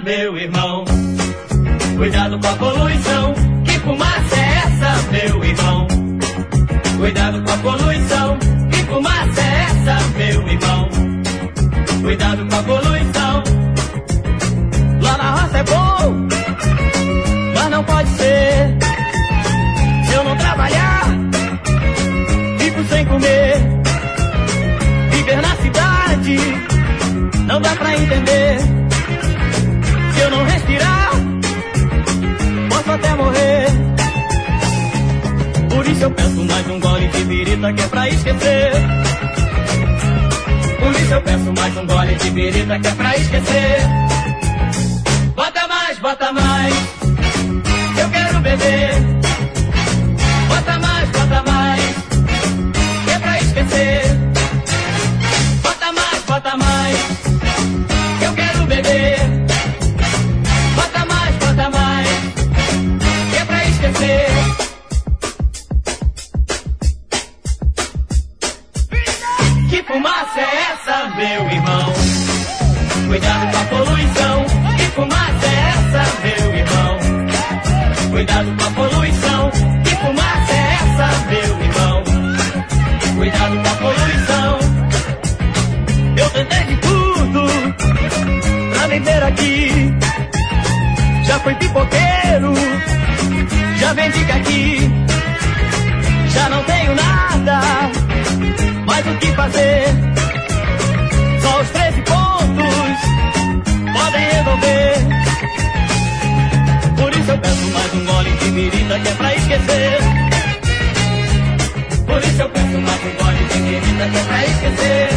meu irmão? Cuidado com a poluição. Que fumaça é essa, meu irmão? Cuidado com a poluição. Que fumaça é essa, meu irmão? Cuidado com a poluição. Lá na roça é bom, mas não pode ser. Se eu não trabalhar, fico sem comer. Viver na cidade não dá pra entender. Se eu não respirar, posso até morrer. Por isso eu peço mais um gole de birita que é pra esquecer. Por isso eu peço mais um gole de birita que é pra esquecer. Bota mais, eu quero beber. Bota mais, que é pra esquecer. Bota mais, eu quero beber. Bota mais, que é pra esquecer. Que fumaça é essa, meu irmão? Cuidado com a poluição. Que fumaça é essa, meu irmão? Cuidado com a poluição. Que fumaça é essa, meu irmão? Cuidado com a poluição. Eu tentei de tudo pra viver aqui. Já fui pipoqueiro, já vendi aqui. Já não tenho nada mais o que fazer. Só os 13 pontos podem resolver. Por isso eu peço mais um gole de birita que é pra esquecer. Por isso eu peço mais um gole de birita que é pra esquecer.